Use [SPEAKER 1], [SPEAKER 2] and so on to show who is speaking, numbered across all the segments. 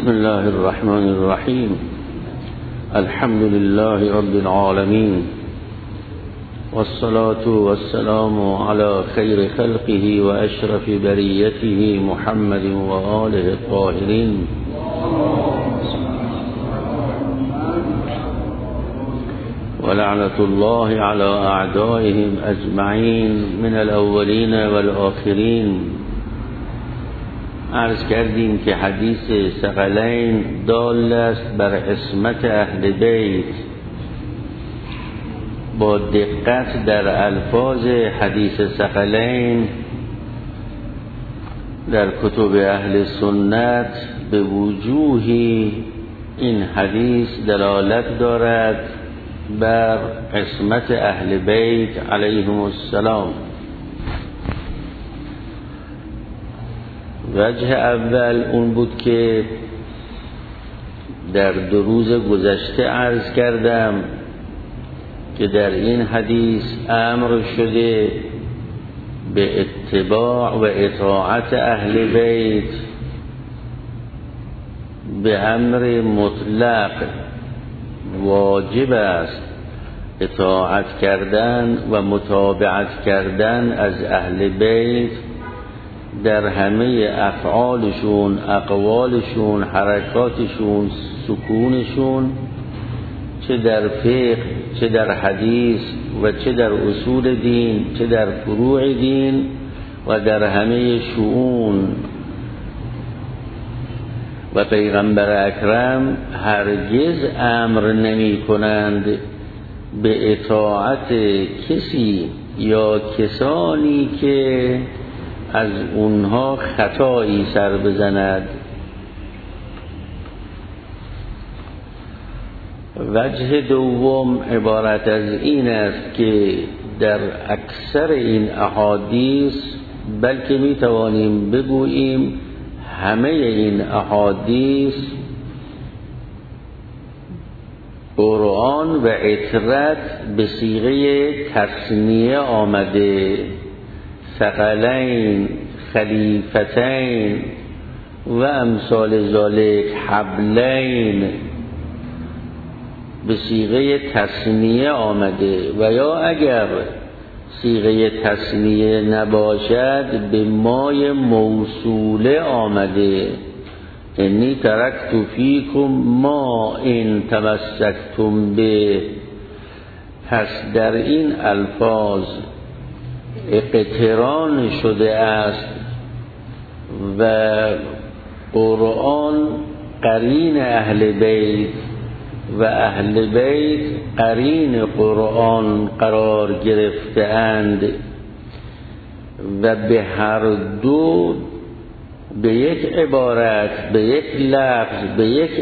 [SPEAKER 1] بسم الله الرحمن الرحيم. الحمد لله رب العالمين، والصلاة والسلام على خير خلقه وأشرف بريته محمد وآله الطاهرين. ولعنة الله على أعدائهم أجمعين من الأولين والآخرين. عرض کردیم که حدیث ثقلین دال است بر عصمت اهل بیت. با دقت در الفاظ حدیث ثقلین در کتب اهل سنت به وجوهی این حدیث دلالت دارد بر عصمت اهل بیت علیهم السلام. وجه اول اون بود که در 2 روز گذشته عرض کردم که در این حدیث امر شده به اتباع و اطاعت اهل بیت، به امر مطلق واجب است اطاعت کردن و متابعت کردن از اهل بیت در همه افعالشون، اقوالشون، حرکاتشون، سکونشون، چه در فقه، چه در حدیث و چه در اصول دین، چه در فروع دین و در همه شؤون. و پیغمبر اکرم هرگز امر نمی کنند به اطاعت کسی یا کسانی که از اونها خطایی سر بزند. وجه دوم عبارت از این است که در اکثر این احادیث، بلکه می توانیم بگوییم همه این احادیث، قرآن و عترت به صیغه تثنیه آمده. ثقلین، خلیفتین و امثال ذالک، حبلین، به صیغه تثنیه آمده. و یا اگر صیغه تثنیه نباشد به مای موصوله آمده. انی ترکت فیکم ما ان تمسکتم به. پس در این الفاظ اقتران شده است و قرآن قرین اهل بیت و اهل بیت قرین قرآن قرار گرفته‌اند و به هر دو به یک عبارت، به یک لفظ، به یک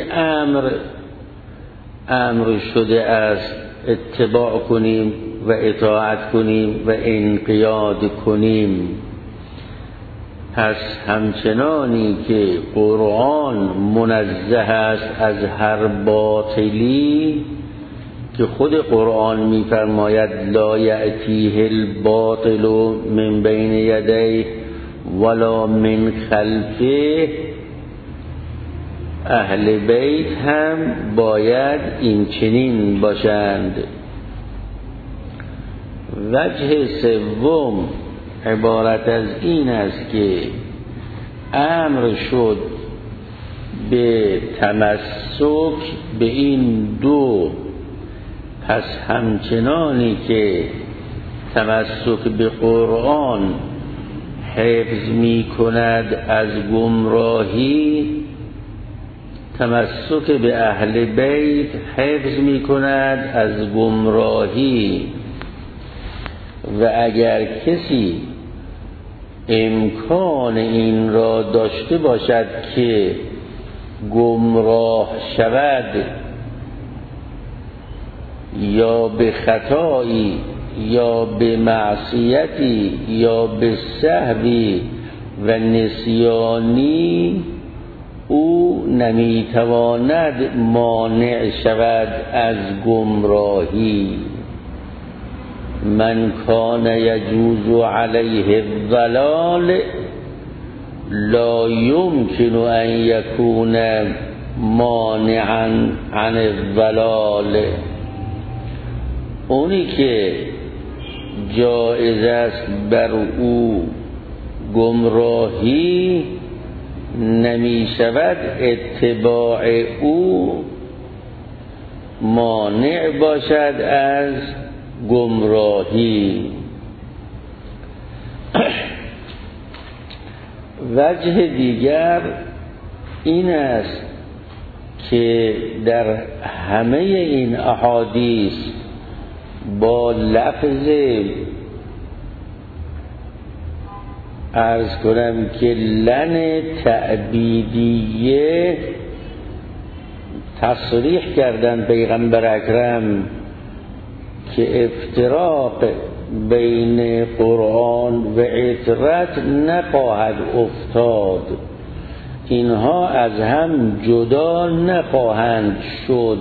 [SPEAKER 1] امر شده است اتباع کنیم و اطاعت کنیم و انقیاد کنیم. پس همچنانی که قرآن منزه است از هر باطلی که خود قرآن می‌فرماید لا یأتیه الباطل من بین یدیه ولا من خلفه، اهل بیت هم باید این چنین باشند. وجه سوم عبارت از این است که امر شد به تمسک به این دو. پس همچنانی که تمسک به قرآن حفظ می کند از گمراهی، تمسک به اهل بیت حفظ می کند از گمراهی. و اگر کسی امکان این را داشته باشد که گمراه شود یا به خطایی یا به معصیتی یا به سهوی و نسیانی، او نمیتواند مانع شود از گمراهی. من کان یجوز علیه الضلال لا یمکن ان یکون مانعا عن الضلال، اونی که جایز است بر او گمراهی نمی شود اتباع او مانع باشد از گمراهی. وجه دیگر این است که در همه این احادیث با لفظ عرض کنم که لن تعبیدیه تصریح کردن پیغمبر اکرم که افتراق بین قرآن و عترت نخواهد افتاد، اینها از هم جدا نخواهند شد.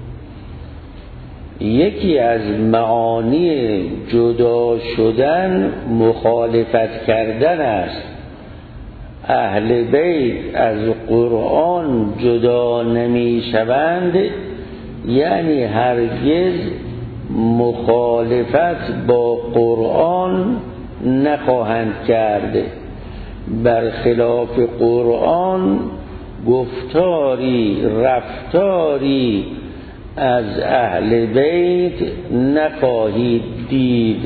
[SPEAKER 1] یکی از معانی جدا شدن مخالفت کردن است. اهل بیت از قرآن جدا نمی شوند، یعنی هرگز مخالفت با قرآن نخواهند کرد. برخلاف قرآن گفتاری رفتاری از اهل بیت نخواهید دید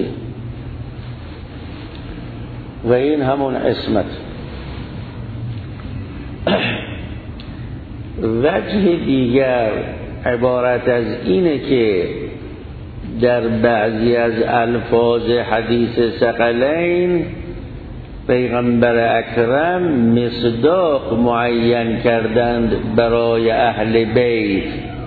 [SPEAKER 1] و این همون عصمت. وجه دیگر عبارت از اینه که در بعضی از الفاظ حدیث ثقلین پیغمبر اکرم مصداق معین کردند برای اهل بیت.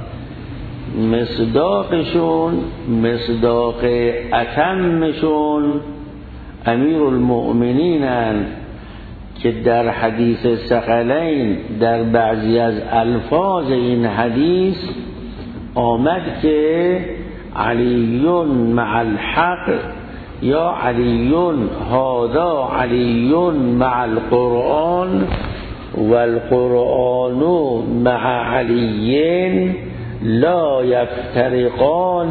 [SPEAKER 1] مصداقشون مصداق اتمشون امیر المؤمنینند که در حدیث ثقلین در بعضی از الفاظ این حدیث آمد که علی مع الحق یا علی هذا علی مع القرآن والقرآن مع علی لا یفترقان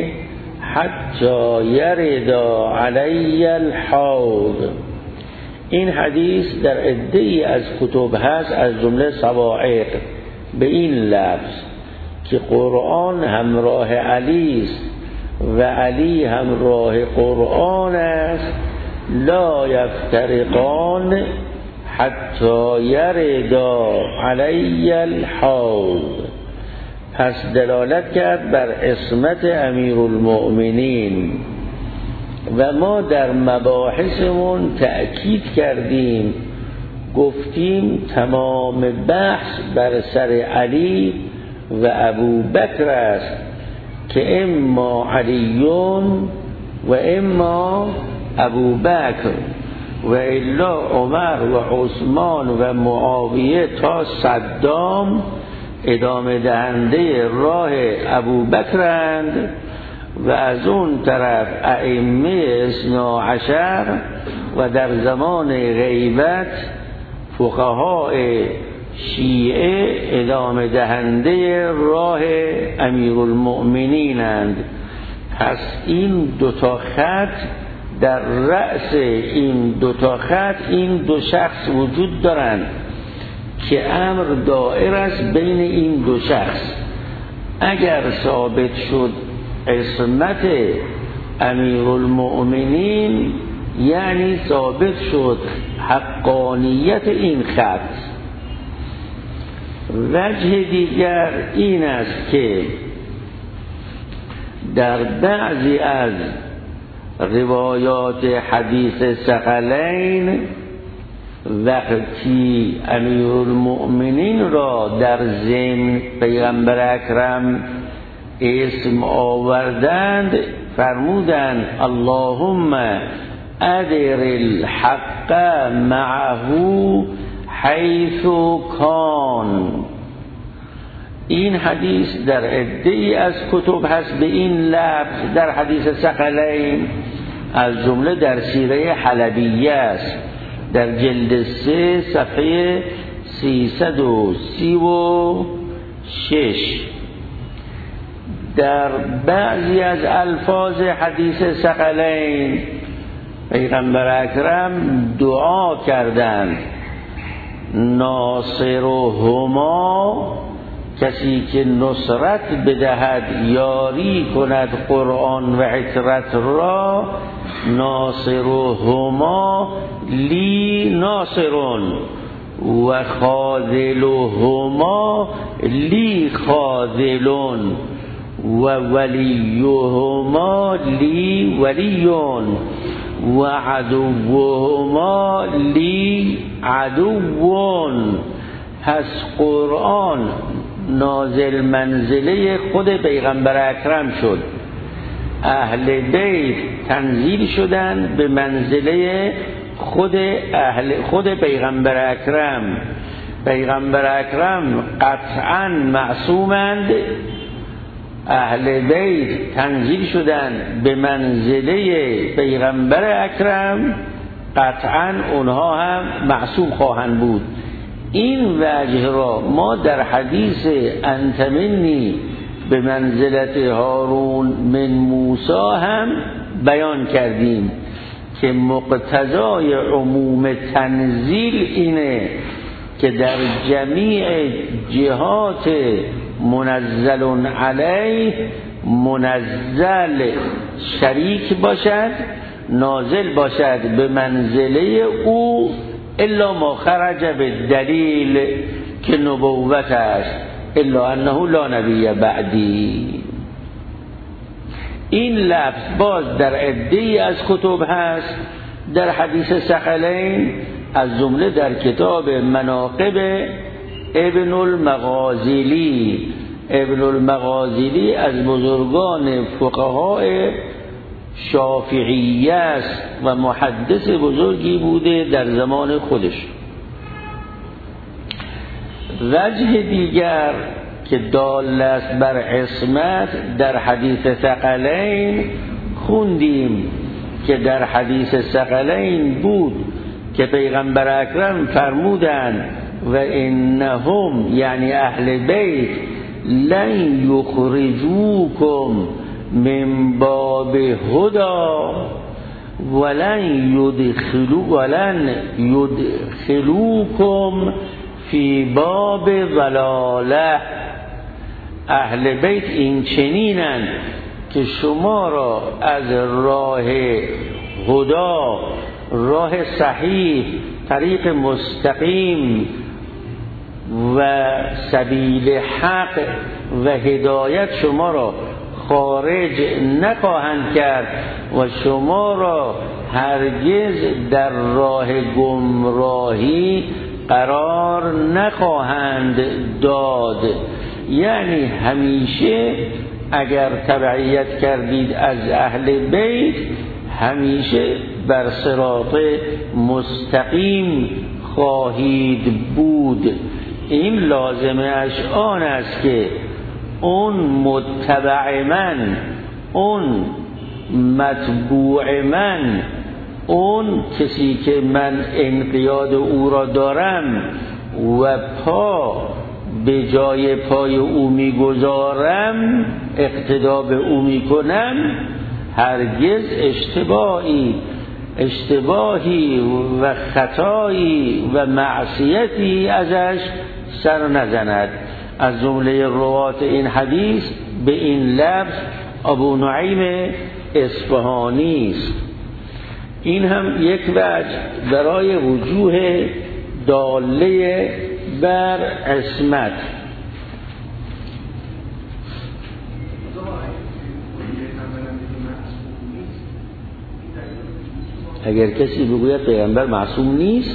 [SPEAKER 1] حتی یردا علی الحوض. این حدیث در عده‌ای از کتب هست، از جمله صواعق، به این لفظ که قرآن همراه علی است و علی همراه قرآن است. لا یفترقان حتی یردا علی الحوض. پس دلالت کرد بر عصمت امیرالمؤمنین و ما در مباحثمون تأکید کردیم، گفتیم تمام بحث بر سر علی و ابو بکر است که اما علیون و اما ابو بکر و الا عمر و عثمان و معاویه تا صدام ادامه دهنده راه ابو بکرند و از اون طرف ائمه 12 و در زمان غیبت فقهای شیعه ادامه دهنده راه امیرالمؤمنینند. پس این دوتا خط در رأس این دوتا خط این دو شخص وجود دارند که امر دائر است بین این دو شخص. اگر ثابت شد عصمت امیرالمؤمنین یعنی ثابت شد حقانیت این خط. وجه دیگر این است که در بعضی از روایات حدیث ثقلین وقتی امیرالمؤمنین را در ذهن پیغمبر اکرم اسم آوردند فرمودند اللهم ادر الحق معه حیث کان. این حدیث در عده‌ای از کتب هست به این لفظ در حدیث ثقلین، از جمله در سیره حلبیه است در جلد 3 صفحه 336 در بعضی از الفاظ حدیث ثقلین پیغمبر اکرم دعا کردند ناصرهما، کسی که نصرت بدهد یاری کند قرآن و عترت را، ناصرهما لی ناصرون و خاذلهما لی خاذلون و ولیهما لی ولیون و عدوهما لی عدوون. پس قرآن نازل منزله خود پیغمبر اکرم شد، اهل بیت تنزیل شدن به منزله خود پیغمبر اکرم. پیغمبر اکرم قطعا معصومند، اهل بیت تنزیل شدن به منزله پیغمبر اکرم، قطعا اونها هم معصوم خواهند بود. این وجه را ما در حدیث انت منی به منزلت هارون من موسی هم بیان کردیم که مقتضای عموم تنزیل اینه که در جمیع جهات منزل علیه منزل شریک باشد، نازل باشد به منزله او، الا ما خرج به دلیل که نبوت است، الا انه لا نبی بعدی. این لفظ باز در عده‌ای از کتب هست در حدیث ثقلین، از جمله در کتاب مناقب ابن المغازلی. ابن المغازلی از بزرگان فقهای شافعیه است و محدث بزرگی بوده در زمان خودش. وجه دیگر که دال است بر عصمت در حدیث ثقلین خوندیم که در حدیث ثقلین بود که پیغمبر اکرم فرمودند و انهم یعنی اهل بیت لن یخرجوکم من باب هدا ولن یدخلوکم فی باب ضلاله. اهل بیت این چنینند که شما را از راه هدا، راه صحیح، طریق مستقیم و سبیل حق و هدایت شما را خارج نخواهند کرد و شما را هرگز در راه گمراهی قرار نخواهند داد. یعنی همیشه اگر تبعیت کردید از اهل بیت همیشه بر صراط مستقیم خواهید بود. این لازمه اش آن است که اون متبع من، اون متبوع من، اون کسی که من انقیاد او را دارم و پا به جای پای او میگذارم، اقتدا به او میکنم، هرگز اشتباهی و خطایی و معصیتی ازش سر نزند. از جمله روات این حدیث به این لفظ ابو نعیم اصفهانی است. این هم یک وجه برای وجوه داله بر عصمت. اگر کسی بگوید پیغمبر معصوم نیست،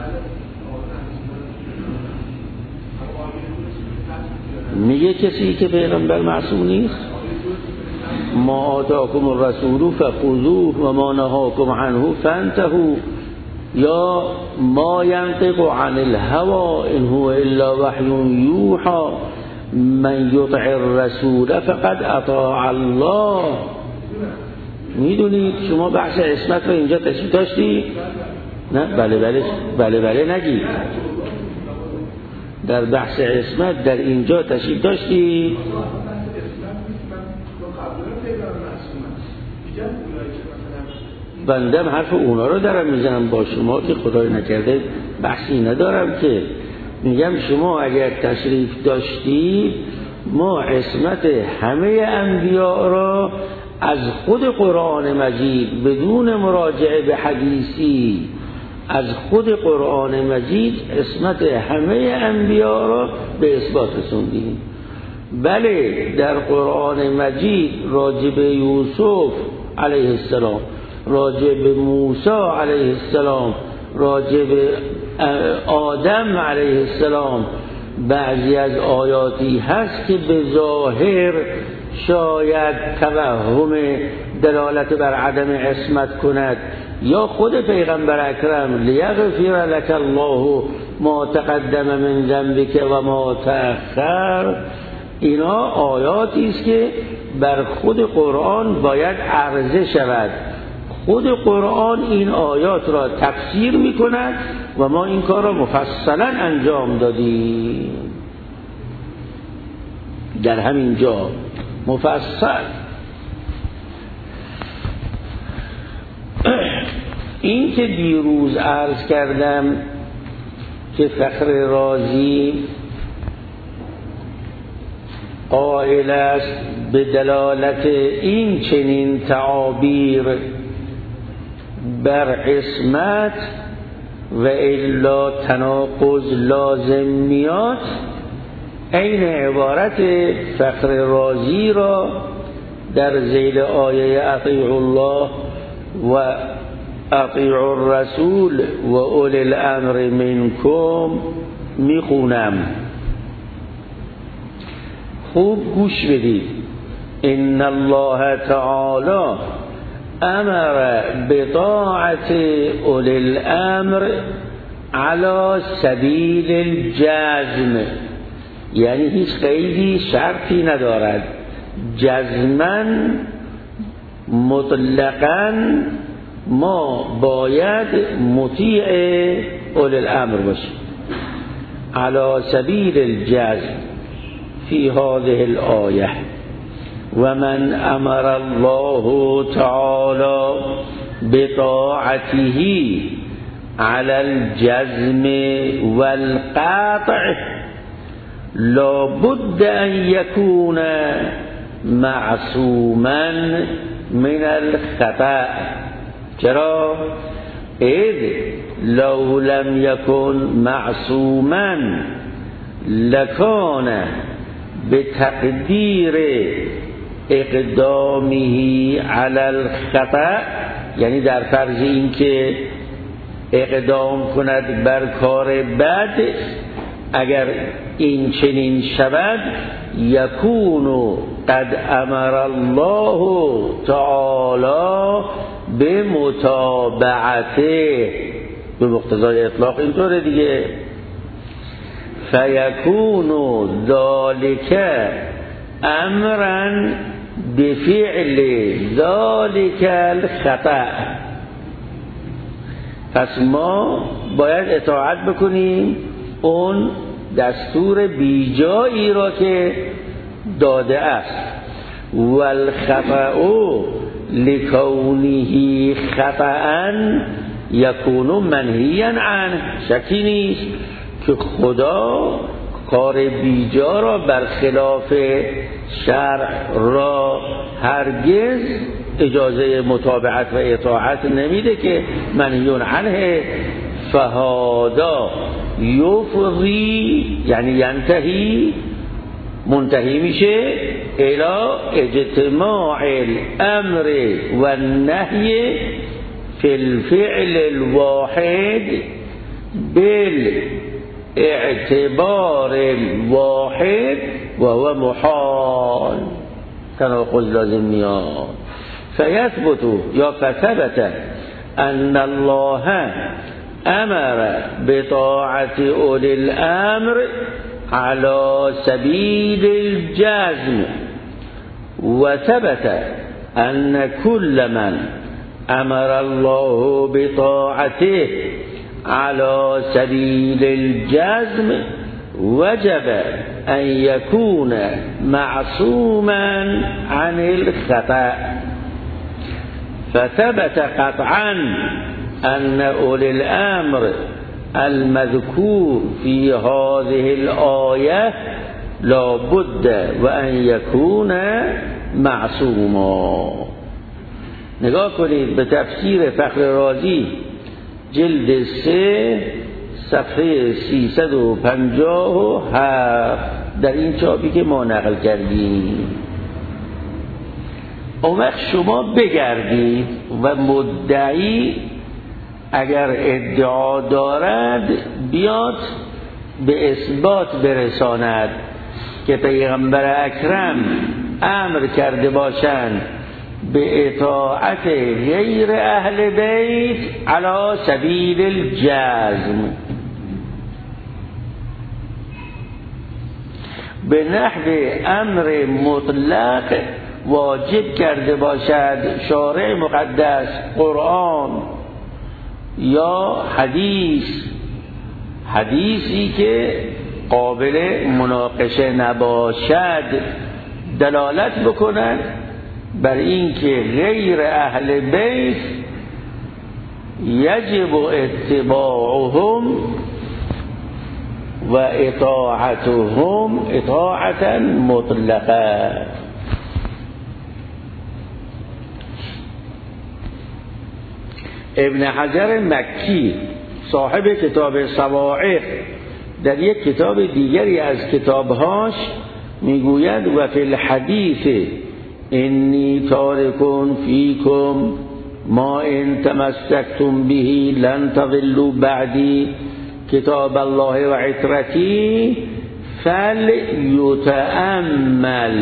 [SPEAKER 1] میگه کسی که پیغمبر معصوم نیست، ما آتاکم الرسول فخذوه و ما نهاکم عنه فانتهوا یا ما ینطق عن الهوى ان هو الا وحی یوحى من یطع الرسول فقد اطاع الله. میدونید شما بحث عصمت رو اینجا تشریح داشتی؟ نه؟ بله نگید. در بحث عصمت در اینجا تشریف داشتی؟ بندم حرف اونا رو دارم میزنم، با شما که خدای نکرده بحثی ندارم که. میگم شما اگر تشریف داشتید ما عصمت همه انبیاء را از خود قرآن مجید بدون مراجعه به حدیثی، از خود قرآن مجید عصمت همه انبیاء را به اثبات رسوندیم. بله در قرآن مجید راجع به یوسف علیه السلام، راجع به موسی علیه السلام، راجع به آدم علیه السلام بعضی از آیاتی هست که به ظاهر شاید توهم دلالت بر عدم عصمت کند، یا خود پیغمبر اکرم لیغفر لك الله ما تقدم من ذنبک و ما تأخر، اینا آیاتی است که بر خود قرآن باید عرضه شود. خود قرآن این آیات را تفسیر می کند و ما این کار را مفصلا انجام دادیم در همین جا مفصل. این که دیروز عرض کردم که فخر رازی قائل است به دلالت این چنین تعابیر بر عصمت و الا تناقض لازم میاد، این عبارت فخر رازی را در ذیل آیه اطیعوا الله و اطیعوا الرسول و اولی الامر منکم میخونم. خوب گوش بدید. ان الله تعالی امر بطاعت اولی الامر على سبیل الجزم، یعنی هیچ قیدی شرطی ندارد، جزماً مطلقاً ما باید مطیع اولی الامر باشیم. على سبیل الجزم فی هذه الآیه و من امر الله تعالی بطاعته على الجزم والقطع لا بد ان يكون معصوما من الخطأ. چرا؟ اذ لو لم يكن معصوما لكان بتقدیر اقدامه على الخطأ، یعنی در فرض این که اقدام کند بر کار بد، اگر این چنین شود یکون قد امر الله تعالی به متابعته، به مقتضای اطلاق اینطوره دیگه. فیکون ذالک امرا بفعل ذالک الخطأ، پس ما باید اطاعت بکنیم اون دستور بیجایی را که داده است. والخطأ لکونه خطأ یکون منهیا عنه، شکی نیست که خدا کار بیجا را برخلاف شرع را هرگز اجازه متابعت و اطاعت نمیده که منهیون عنه. فهادا یفضی یعنی ینتهی، منتهی میشه الی اجتماع الامر و النهی فی الفعل الواحد بالاعتبار الواحد و هو محال، تناقض لازم میاد. فیثبت یا فثبت ان الله امر بطاعت اولی الامر على سبیل الجزم و ثبت ان كل من امر الله بطاعته على سبیل الجزم وجب ان يكون معصوما عن الخطأ، فثبت قطعا ان اولي الامر المذكور في هذه الآية لا بد وان يكون معصوما. نگاه کنید به تفسیر فخر رازی جلد 3 صفحه 357 در این چاپی که ما نقل کردیم. اون وقت شما بگردید و مدعی اگر ادعا دارد بیاد به اثبات برساند که پیغمبر اکرم امر کرده باشند به اطاعت غیر اهل بیت علی سبیل الجزم، به نحو امر مطلق واجب کرده باشد شارع مقدس، قرآن یا حدیثی که قابل مناقشه نباشد، دلالت بکنند بر این که غیر اهل بیت یجب اتباعهم و اطاعتهم اطاعتا مطلقه. ابن حجر مکی صاحب کتاب صواعق در یک کتاب دیگری از کتابهاش میگوید و فی الحدیث انی تارکون فیکم ما ان تمسکتم به لن تضلوا بعدی کتاب الله و عترتی فلیتأمل.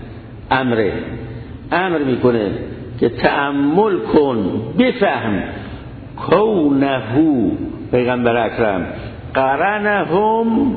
[SPEAKER 1] امر میکنه که تأمل کن، بفهم کونه پیغمبر اکرم قرنهم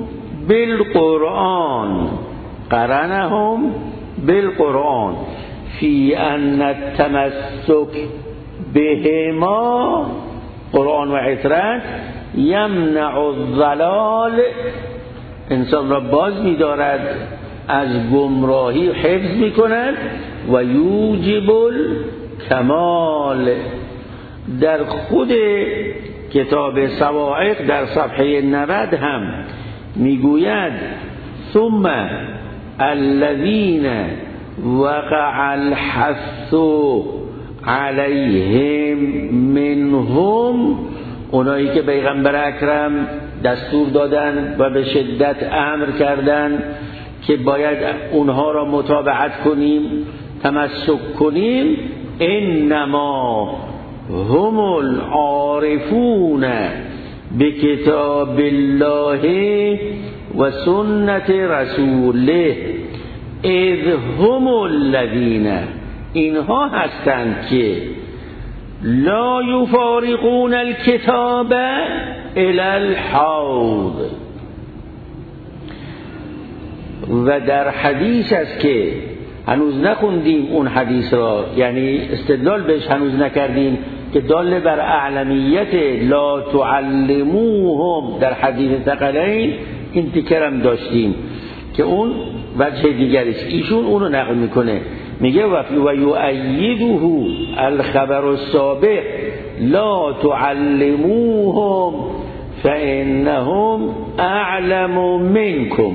[SPEAKER 1] بالقرآن فی ان التمسک بهما، قرآن و عترت، یمنع الضلال، انسان را باز می‌دارد از گمراهی، حفظ می‌کند و یوجب الکمال. در خود کتاب صواعق در صفحه 90 هم میگوید ثم الذین وقع الحث علیهم منهم، اونایی که پیغمبر اکرم دستور دادن و به شدت امر کردن که باید اونها را متابعت کنیم، تمسک کنیم، انما هم العارفون بکتاب الله و سنت رسوله اذ هم الذین، اینها هستند که لا یفارقون الکتاب الی الحوض. و در حدیث است که هنوز نخوندیم اون حدیث را، یعنی استدلال بهش هنوز نکردیم، که دال بر اعلمیت لا تعلموهم در حدیث ثقلین، این تکرم داشتیم که اون وجه دیگریست. ایشون اونو نقل میکنه، میگه و یؤیده الخبر السابق لا تعلموهم فانهم اعلم منکم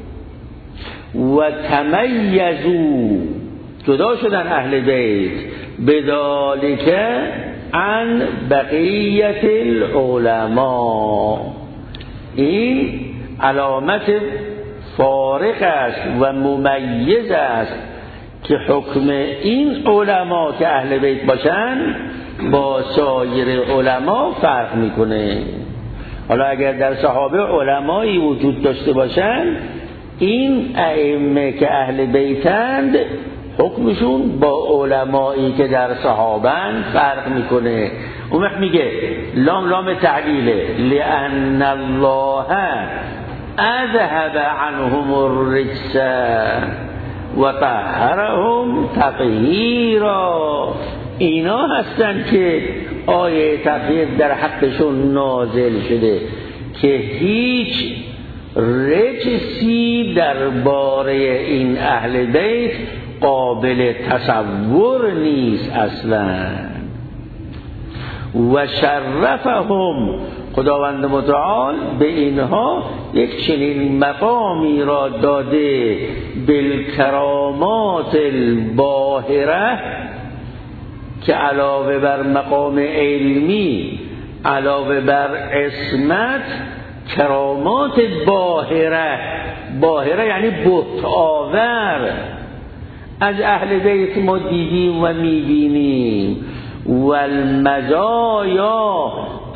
[SPEAKER 1] و تمیزوا، جدا شدن اهل بیت بذالک عن بقیت العلماء. این علامت فارق است و ممیز است که حکم این علما که اهل بیت باشن با سایر علما فرق میکنه. حالا اگر در صحابه علمایی وجود داشته باشن، این ائمه که اهل بیتند حکمشون با علمایی که در صحابن فرق میکنه. اون وقت میگه لام تعلیله، لأن الله اذهب عنهم الرجس و طهرهم تطهیرا. اینا هستن که آیه تطهیر در حقشون نازل شده که هیچ رجسی درباره این اهل بیت قابل تصور نیست اصلا. و شرفهم، خداوند متعال به اینها یک چنین مقامی را داده، بالکرامات الباهره، که علاوه بر مقام علمی، علاوه بر عصمت، کرامات باهره. باهره یعنی بت آور. از اهل بیت ما دیدیم و میبینیم. و المزایا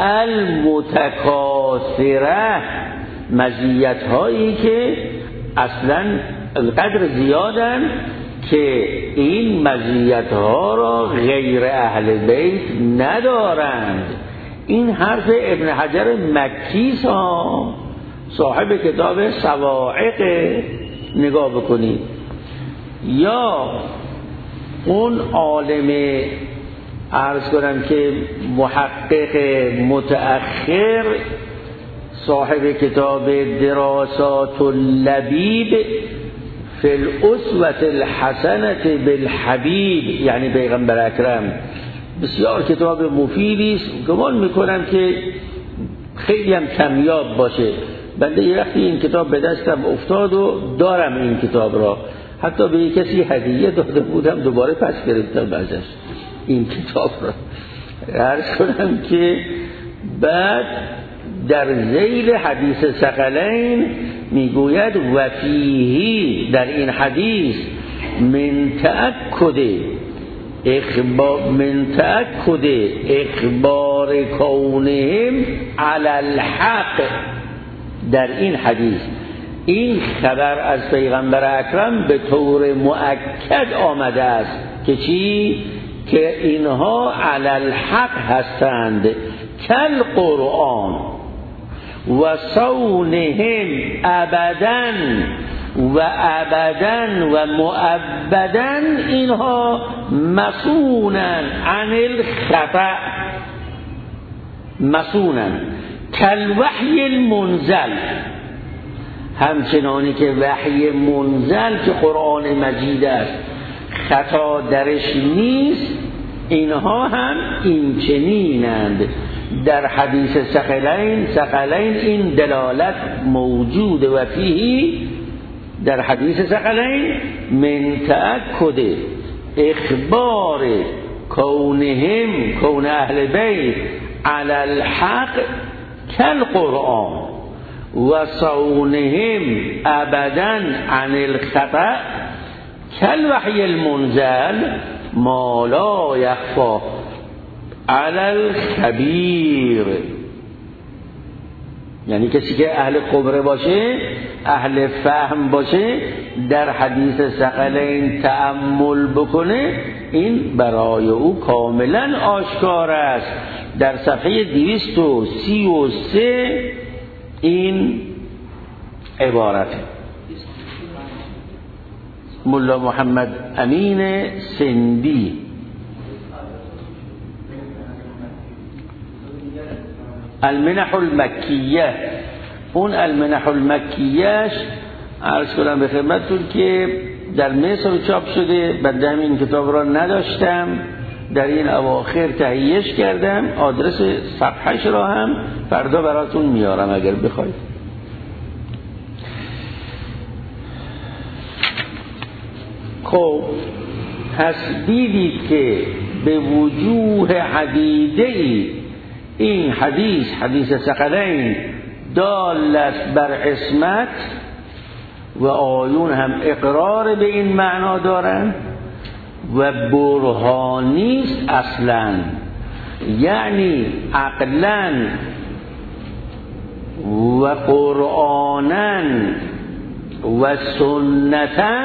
[SPEAKER 1] المتکاثره، مزیت هایی که اصلا قدر زیادن که این مزیت ها را غیر اهل بیت ندارند. این حرف ابن حجر مکی صاحب کتاب صواعق، نگاه بکنید. یا اون عالم عرض کنم که محقق متأخر صاحب کتاب دراسات اللبیب فی الاسوة الحسنة بالحبیب، یعنی پیغمبر اکرم، بسیار کتاب مفیدی است. گمان میکنم که خیلی هم کمیاب باشه. بنده یه وقتی این کتاب به دستم افتاد و دارم این کتاب را، حتی به یک کسی هدیه داده بودم، دوباره پس گرفتم ازش این کتاب را. عرض کنم که بعد در ذیل حدیث ثقلین میگوید و فیهی، در این حدیث، من تأکد اخبار کونهم علی الحق. در این حدیث این خبر از پیغمبر اکرم به طور مؤکد آمده است که چی؟ که اینها علی الحق هستند، کل قرآن و صونهم ابداً و ابداً و مؤبداً، اینها مسونن عن الخطأ، مسونن کل وحی المنزل، همچنانی که وحی منزل که قرآن مجید است خطا درش نیست، اینها هم این چنینند. در حدیث ثقلین این دلالت موجود. و فیهی، در حدیث ثقلین، من تأکد اخبار کونهم، کون اهل بیت علی الحق کل قرآن و صونهم ابدا عن الخطأ کل وحی المنزل ما لا یخفی علی الخبیر. یعنی کسی که اهل خبره باشه، اهل فهم باشه، در حدیث ثقلین تأمل بکنه، این برای او کاملا آشکار است. در صفحه 233 این عبارت ملا محمد امین سندی، المنح المکیه. اون المنح المکیهش عرض کنم به خدمتتون که در مصر چاپ شده. بنده همین کتاب را نداشتم، در این اواخر تهیهش کردم. آدرس صفحهش را هم فردا براتون میارم اگر بخواید. خب پس دیدید که به وجوه عدیده‌ای این حدیث ثقلین دال است بر عصمت و آیون هم اقرار به این معنا دارند و برهانیست اصلا، یعنی عقلا و قرآنا و سنتا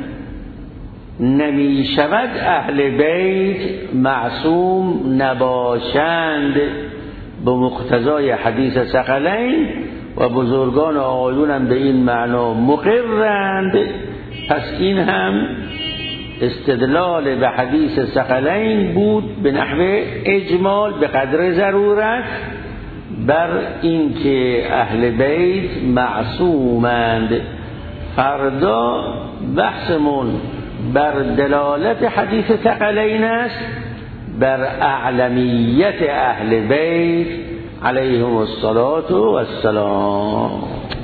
[SPEAKER 1] نمی شود اهل بیت معصوم نباشند به مقتضای حدیث ثقلین و بزرگان آیون هم به این معنا مقرند. پس این هم استدلال به حدیث ثقلین بود به نحو اجمال به قدر ضرورت، بر اینکه اهل بیت معصومند. فردا بحثمون بر دلالت حدیث ثقلین است بر اعلمیت اهل بیت علیهم الصلاة والسلام.